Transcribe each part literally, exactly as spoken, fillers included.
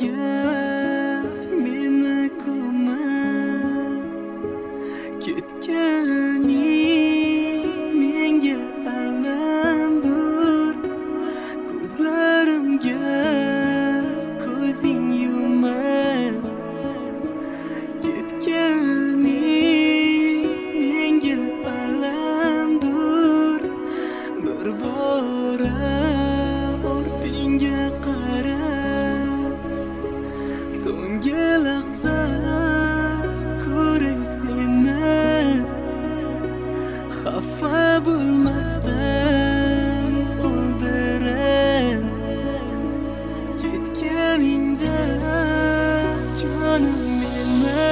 yo'llarga meni ko'mib ketganing menga alamdur. Ko'zlarimga ko'zing yumib ketganing menga alamdur. Bir bora ortingga qarab so'nggi lahza ko'ray seni. Xafa bo'lmasdan o'ldirib ketganingda jonim meni.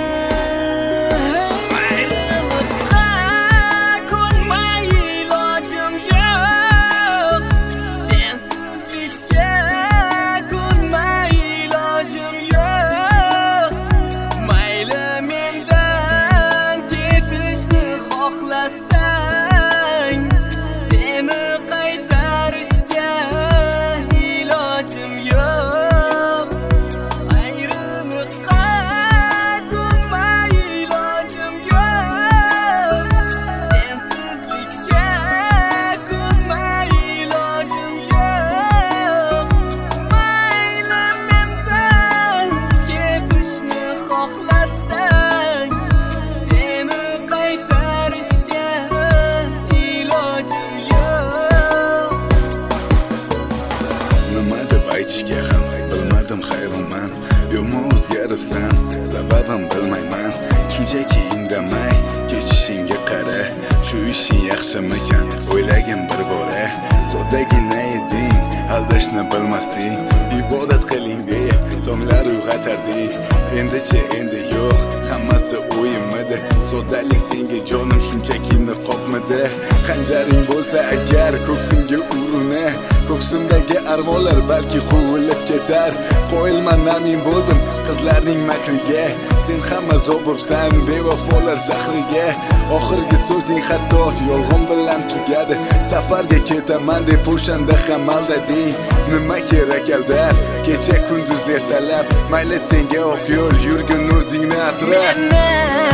Aytishga ham bilmadim hayronman, yomon o'zgaribsan, sababim bilmayman. Shunchaki indamay kechishingga qara, shu ishing yaxshimikan o'ylagin bir bora. Soddagina eding, aldashni bilmasding, ibodat qiling deb tonglar uyg'otarding. Endichi endi yo'q, hammasi o'yinmidi. Soddalik senga jonim shunchaki niqobmidi. Qanjaring bo'lsa agar ko'ksimga uruna, ko'ksimdagi armonlar balki quvilib ketar. Qo'yilman namin bo'ldim qizlarning makriga, sen hamma zobibsan bevafolar zahriga. Oxirgi so'zing hatto yolg'on bilan tugadi. Safarga ketaman deb o'shanda ham aldading. Nima kerak aldab, kecha kunduz ertalab, mayli senga oq yo'l, yurgin o'zingni asra. Meni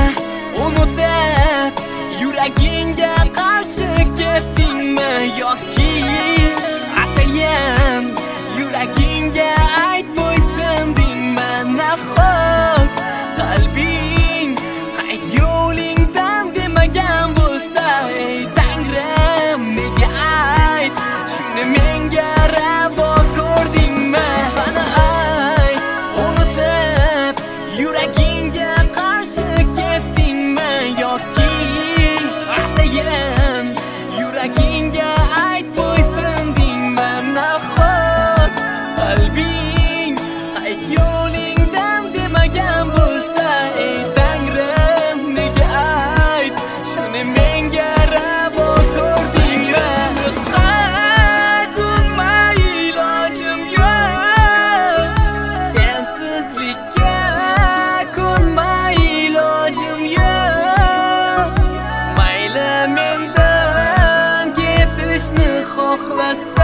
unutib yuragingga qarshi ketdingmi yoki atayin yuragingga ayt bo'ysundingmi? Nahot qalbing qayt yo'lingdan demagan bo'lsa, ey Tangrim nega ayt shuni menga ravo ko'rdingmi? Mana ayt, unutib yuragingga qarshi ketdingmi yoki atayin yuragingga ayt bo'ysundingmi? Nahot qalbing qayt yo'lingdan demagan bo'lsa, ey Tangrim nega ayt shuni menga ravo ko'rdingmi? Qaytmay ilojim yo'q, sensizlikka ko'nmay ilojim yo'q. Mayli mendan ketishni xohlasang